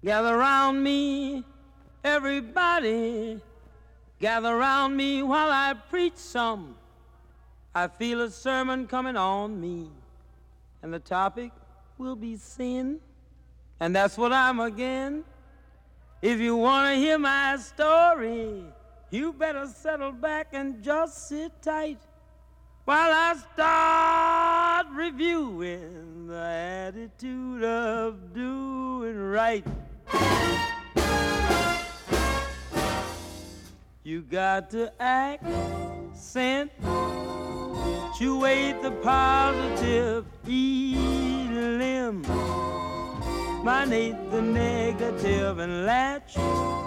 Gather round me, everybody. Gather round me while I preach some. I feel a sermon coming on me. And the topic will be sin. And that's what I'm again. If you want to hear my story, you better settle back and just sit tight while I start reviewing the attitude of doing right. You got to accent, punctuate the positive, eliminate the negative, and latch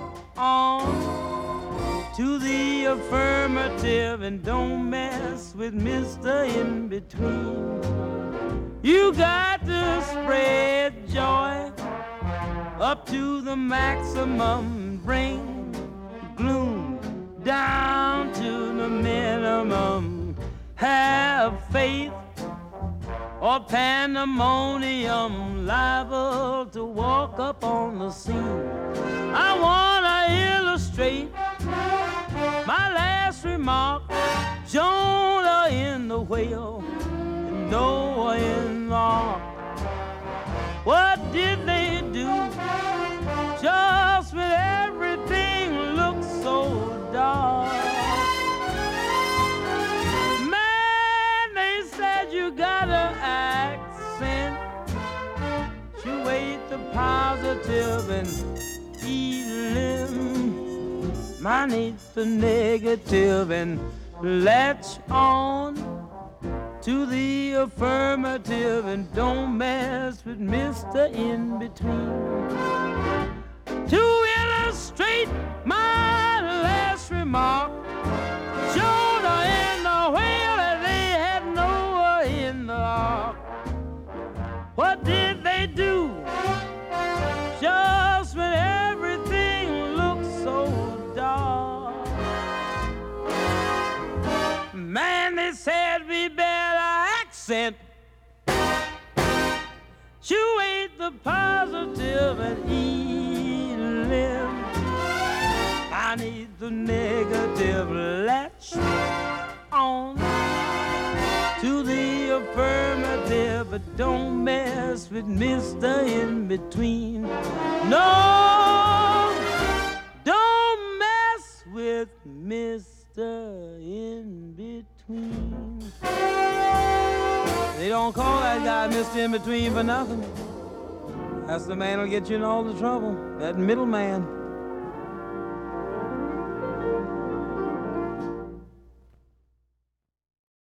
on to the affirmative, and don't mess with Mr. In Between. You got to spread joy up to the maximum, bring gloom down to the minimum. Have faith or pandemonium, liable to walk up on the scene. I wanna illustrate my last remark. Jonah in the whale and Noah in the ark. What did they do just when everything looked so dark? Man, they said you gotta accentuate the positive and eliminate the negative, and latch on to the affirmative, and don't mess with Mr. In Between. To illustrate my last remark, Jonah in the whale and they had Noah in the ark. What did they do just when everything looked so dark? Man, they said we better accent, punctuate the positive and eliminate the negative, latch on to the affirmative, but don't mess with Mr. In Between. No, don't mess with Mr. In Between. They don't call that guy Mr. In Between for nothing. That's the man who'll get you in all the trouble, that middleman.